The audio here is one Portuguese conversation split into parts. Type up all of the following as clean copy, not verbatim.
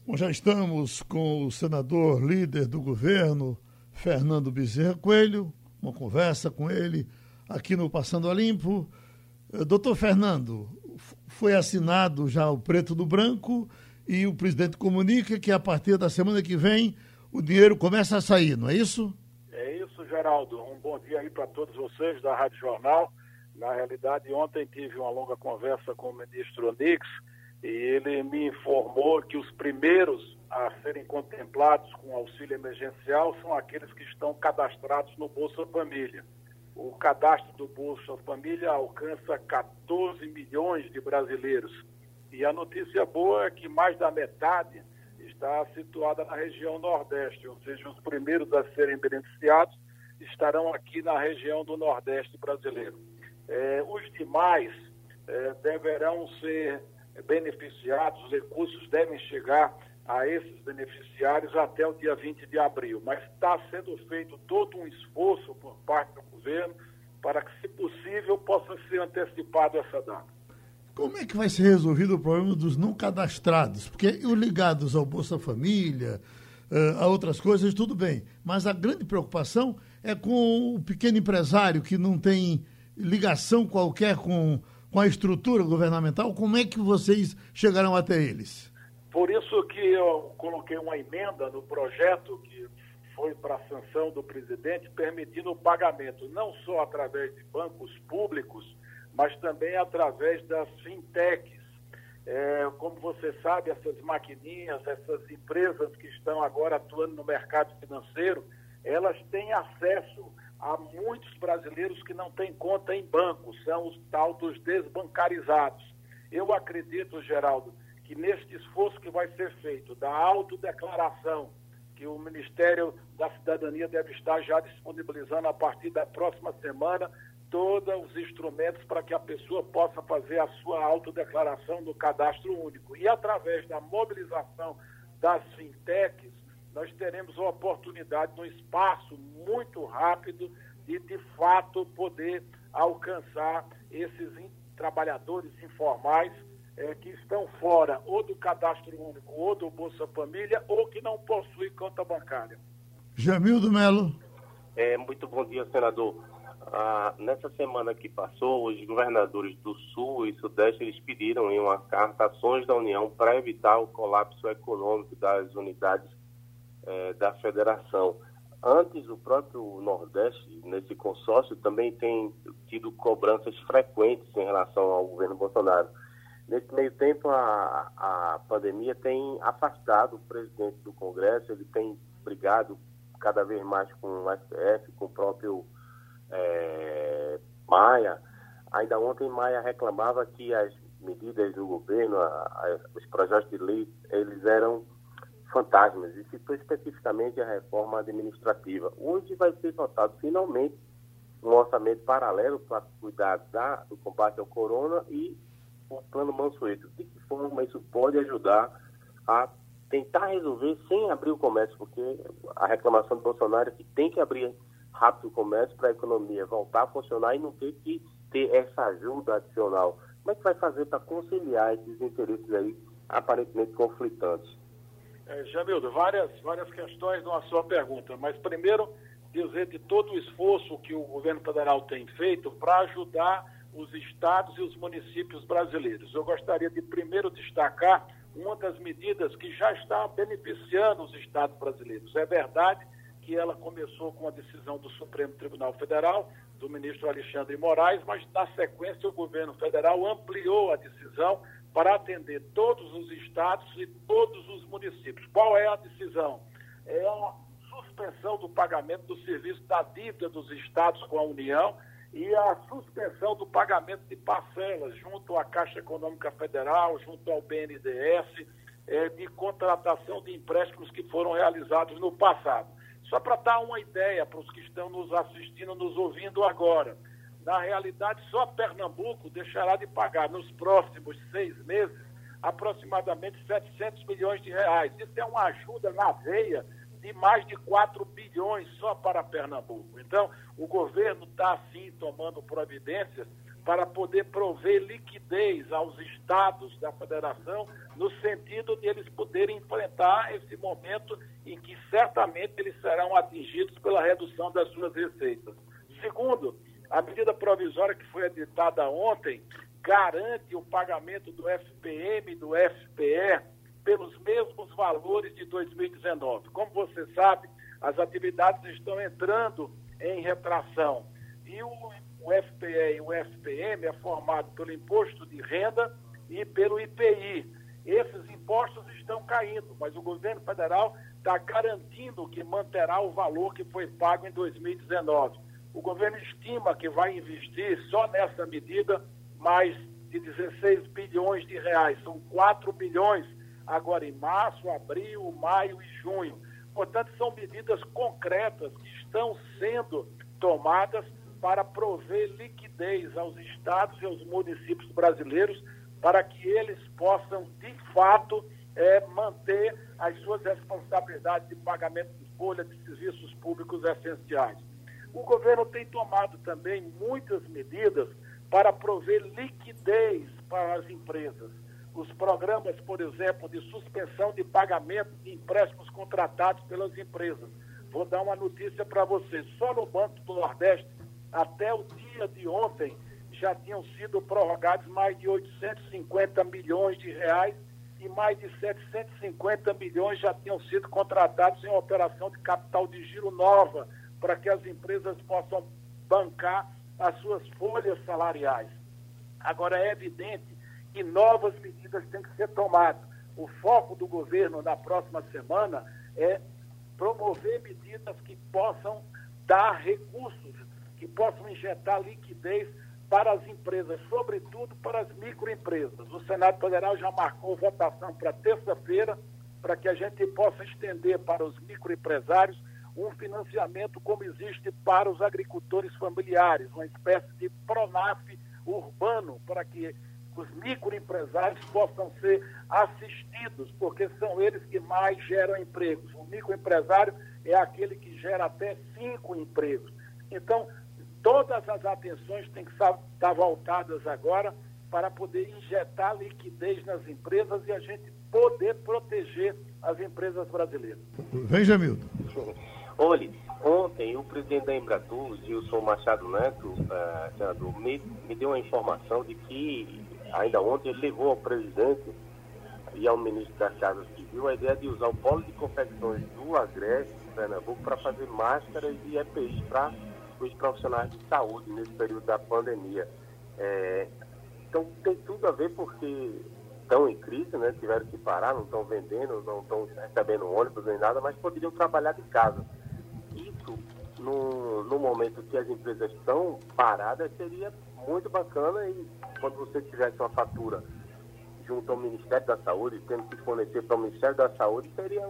Bom, já estamos com o senador líder do governo, Fernando Bezerra Coelho, uma conversa com ele aqui no Passando a Limpo. Doutor Fernando, foi assinado já o preto do branco e o presidente comunica que a partir da semana que vem o dinheiro começa a sair, não é isso? É isso, Geraldo. Um bom dia aí para todos vocês da Rádio Jornal. Na realidade, ontem tive uma longa conversa com o ministro Onix e ele me informou que os primeiros a serem contemplados com auxílio emergencial são aqueles que estão cadastrados no Bolsa Família. O cadastro do Bolsa Família alcança 14 milhões de brasileiros. E a notícia boa é que mais da metade está situada na região Nordeste, ou seja, os primeiros a serem beneficiados estarão aqui na região do Nordeste brasileiro. Os demais deverão ser beneficiados, os recursos devem chegar a esses beneficiários até o dia 20 de abril. Mas está sendo feito todo um esforço por parte do governo para que, se possível, possa ser antecipado essa data. Como é que vai ser resolvido o problema dos não cadastrados? Porque os ligados ao Bolsa Família, a outras coisas, tudo bem. Mas a grande preocupação é com o pequeno empresário que não tem ligação qualquer com a estrutura governamental. Como é que vocês chegarão até eles? Por isso que eu coloquei uma emenda no projeto que foi para a sanção do presidente, permitindo o pagamento não só através de bancos públicos, mas também através das fintechs. Como você sabe, essas maquininhas, essas empresas que estão agora atuando no mercado financeiro, elas têm acesso a muitos brasileiros que não têm conta em banco, são os tal dos desbancarizados. Eu acredito, Geraldo, que neste esforço que vai ser feito, da autodeclaração, que o Ministério da Cidadania deve estar já disponibilizando a partir da próxima semana, todos os instrumentos para que a pessoa possa fazer a sua autodeclaração no cadastro único. E através da mobilização das fintechs, nós teremos a oportunidade, num espaço muito rápido, de fato, poder alcançar esses trabalhadores informais que estão fora ou do cadastro único, ou do Bolsa Família, ou que não possuem conta bancária. Jamildo Melo. Muito bom dia, senador. Nessa semana que passou, os governadores do Sul e Sudeste eles pediram em uma carta ações da União para evitar o colapso econômico das unidades da federação. Antes, o próprio Nordeste, nesse consórcio, também tem tido cobranças frequentes em relação ao governo Bolsonaro. Nesse meio tempo, a pandemia tem afastado o presidente do Congresso, ele tem brigado cada vez mais com o STF, com o próprio Maia. Ainda ontem, Maia reclamava que as medidas do governo, os projetos de lei, eles eram fantasmas, e citou especificamente a reforma administrativa. Hoje vai ser votado finalmente um orçamento paralelo para cuidar do combate ao corona e o plano Mansueto. De que forma isso pode ajudar a tentar resolver sem abrir o comércio? Porque a reclamação do Bolsonaro é que tem que abrir rápido o comércio para a economia voltar a funcionar e não ter que ter essa ajuda adicional. Como é que vai fazer para conciliar esses interesses aí aparentemente conflitantes? Jamildo, várias questões na sua pergunta, mas primeiro dizer de todo o esforço que o governo federal tem feito para ajudar os estados e os municípios brasileiros. Eu gostaria de primeiro destacar uma das medidas que já está beneficiando os estados brasileiros. É verdade que ela começou com a decisão do Supremo Tribunal Federal, do ministro Alexandre Moraes, mas na sequência o governo federal ampliou a decisão para atender todos os estados e todos os municípios. Qual é a decisão? É a suspensão do pagamento do serviço da dívida dos estados com a União e a suspensão do pagamento de parcelas junto à Caixa Econômica Federal, junto ao BNDES, de contratação de empréstimos que foram realizados no passado. Só para dar uma ideia para os que estão nos assistindo, nos ouvindo agora, na realidade, só Pernambuco deixará de pagar nos próximos 6 meses aproximadamente 700 milhões de reais. Isso é uma ajuda na veia de mais de 4 bilhões só para Pernambuco. Então, o governo está, sim, tomando providências para poder prover liquidez aos estados da federação, no sentido de eles poderem enfrentar esse momento em que certamente eles serão atingidos pela redução das suas receitas. Segundo, a medida provisória que foi editada ontem garante o pagamento do FPM e do FPE pelos mesmos valores de 2019. Como você sabe, as atividades estão entrando em retração e o FPE e o FPM é formado pelo imposto de renda e pelo IPI. Esses impostos estão caindo, mas o governo federal está garantindo que manterá o valor que foi pago em 2019. O governo estima que vai investir só nessa medida mais de 16 bilhões de reais. São 4 bilhões agora em março, abril, maio e junho. Portanto, são medidas concretas que estão sendo tomadas para prover liquidez aos estados e aos municípios brasileiros para que eles possam, de fato, manter as suas responsabilidades de pagamento de folha de serviços públicos essenciais. O governo tem tomado também muitas medidas para prover liquidez para as empresas. Os programas, por exemplo, de suspensão de pagamento de empréstimos contratados pelas empresas. Vou dar uma notícia para vocês. Só no Banco do Nordeste, até o dia de ontem, já tinham sido prorrogados mais de 850 milhões de reais e mais de 750 milhões já tinham sido contratados em uma operação de capital de giro nova, para que as empresas possam bancar as suas folhas salariais. Agora, é evidente que novas medidas têm que ser tomadas. O foco do governo na próxima semana é promover medidas que possam dar recursos, que possam injetar liquidez para as empresas, sobretudo para as microempresas. O Senado Federal já marcou votação para terça-feira, para que a gente possa estender para os microempresários um financiamento como existe para os agricultores familiares, uma espécie de PRONAF urbano, para que os microempresários possam ser assistidos, porque são eles que mais geram empregos. O microempresário é aquele que gera até 5 empregos. Então, todas as atenções têm que estar voltadas agora para poder injetar liquidez nas empresas e a gente poder proteger as empresas brasileiras. Vem, Jamildo. Olha, ontem o presidente da Embratur, Gilson Machado Neto, senador, me deu uma informação de que, ainda ontem, ele levou ao presidente e ao ministro da Casa Civil a ideia de usar o polo de confecções do Agreste, Pernambuco, para fazer máscaras e EPIs para os profissionais de saúde nesse período da pandemia. Então, tem tudo a ver porque estão em crise, né? Tiveram que parar, não estão vendendo, não estão recebendo ônibus nem nada, mas poderiam trabalhar de casa. Isso, no momento que as empresas estão paradas, seria muito bacana e quando você tivesse uma fatura junto ao Ministério da Saúde, tendo que fornecer para o Ministério da Saúde, seria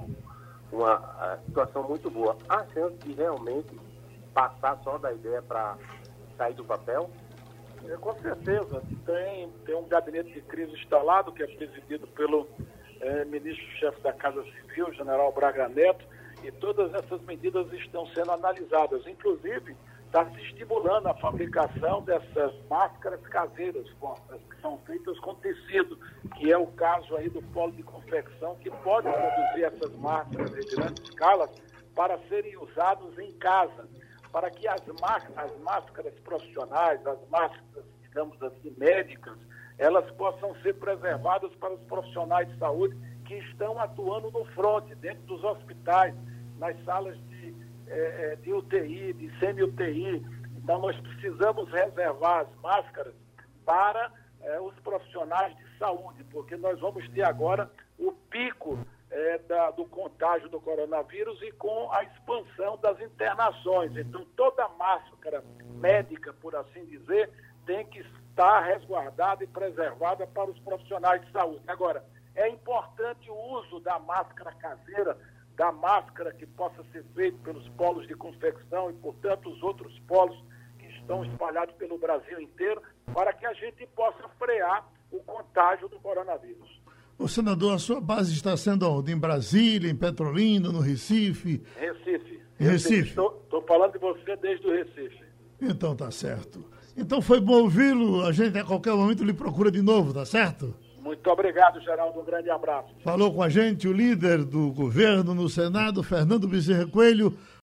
uma situação muito boa. Há chance de realmente passar só da ideia para sair do papel? Com certeza. Tem um gabinete de crise instalado, que é presidido pelo ministro-chefe da Casa Civil, general Braga Neto, e todas essas medidas estão sendo analisadas. Inclusive, está se estimulando a fabricação dessas máscaras caseiras, que são feitas com tecido, que é o caso aí do polo de confecção, que pode produzir essas máscaras em grande escala para serem usadas em casa, para que as máscaras profissionais, as máscaras, digamos assim, médicas, elas possam ser preservadas para os profissionais de saúde que estão atuando no fronte, dentro dos hospitais, nas salas de UTI, de semi-UTI. Então, nós precisamos reservar as máscaras para os profissionais de saúde, porque nós vamos ter agora o pico do contágio do coronavírus e com a expansão das internações. Então, toda máscara médica, por assim dizer, tem que estar resguardada e preservada para os profissionais de saúde. Agora, é importante o uso da máscara caseira, da máscara que possa ser feita pelos polos de confecção e, portanto, os outros polos que estão espalhados pelo Brasil inteiro, para que a gente possa frear o contágio do coronavírus. O senador, a sua base está sendo onde? Em Brasília, em Petrolina, no Recife? Recife. Recife. Estou falando de você desde o Recife. Então tá certo. Então foi bom ouvi-lo. A gente a qualquer momento lhe procura de novo, tá certo? Muito obrigado, Geraldo. Um grande abraço. Falou com a gente o líder do governo no Senado, Fernando Bezerra Coelho.